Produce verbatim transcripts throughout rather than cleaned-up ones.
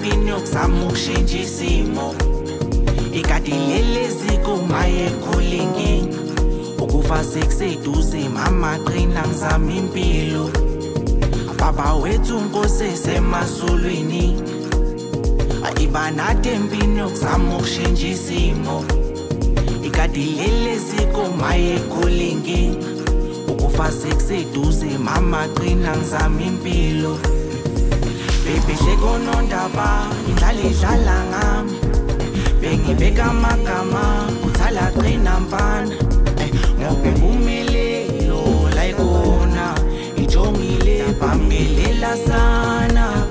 empini yokuzama ukushintsha isimo. Ikati lelezi kumaye khulingi ukufa sekuseduze mama qina ngizama impilo. Baba wethu Nkosi semazulwini ayibanade empini yokuzama ukushintsha isimo. Ikati lelezi kumaye khulingi ukufa sekuseduze mama qina ngizama impilo. Baby hleko ndaba indlala idlala ngami. Bengibeka amagama uthala qina mfana. Ngobe umelelo la ikona ijongile bambelela sana.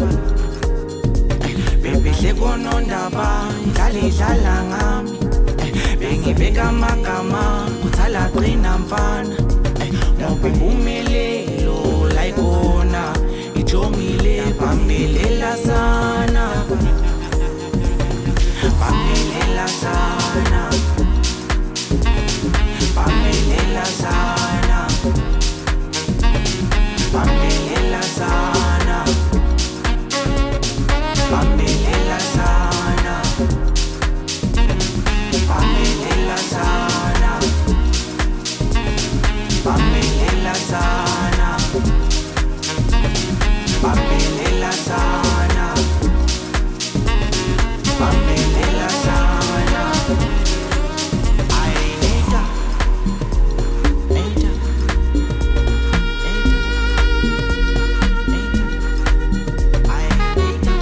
Baby hleko ndaba indlala idlala ngami. Bengibeka amagama uthala qina mfana. Ngobe umelelo la ikona ijongile bambelela sana. Bambelela sana. Bambelela sana. Bambelela sana. Bambelela sana. Bambelela sana. Bambelela sana. Bambelela sana. Bambelela sana. Ay neta. Neta. Neta. Ay neta.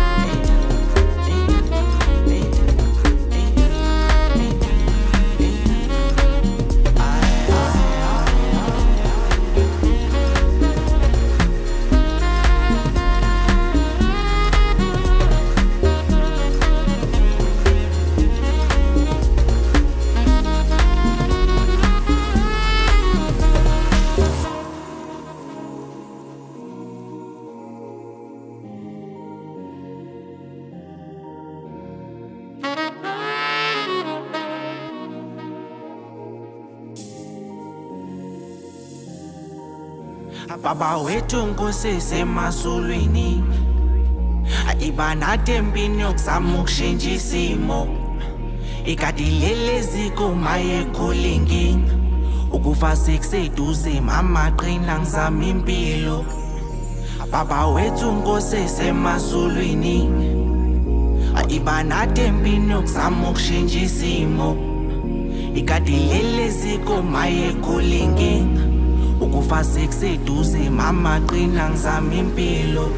Neta. Neta. Neta. Neta. Ay Baba wethu Nkosi semazulwini ayibanade empini yokuzama ukushintsha isimo. Ikati lelezi kumaye khulingi ukufa sekuseduze mama qina ngizama impilo. Baba wethu Nkosi semazulwini ayibanade empini yokuzama ukushintsha isimo. Ikati lelezi kumaye khulingi ukufa sekuseduze mama qina ngizama impilo.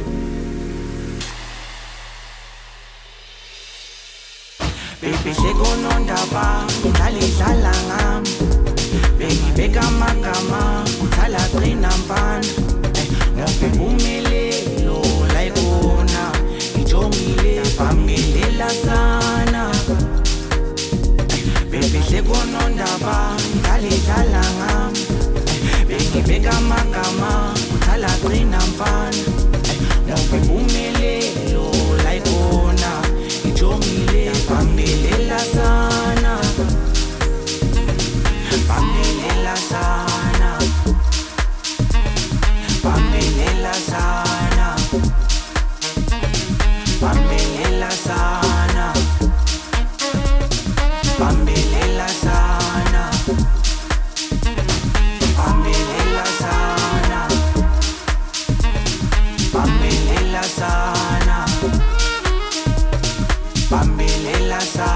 Baby hleko ndaba indlala idlala ngami. Bengibeka amagama uthala qina mfana. Ngobe umelelo la ikona ijongile bambelela sana. Baby hleko ndaba indlala idlala ngami. Bengibeka amagama uthala qina mfana. Ngobe umelelo la ikona ijongile bambelela sana. Bambelela sana. Bambelela sana. Bambelela sana. Bambelela sana. Bambelela sana. Bambelela sana. Bambelela sana.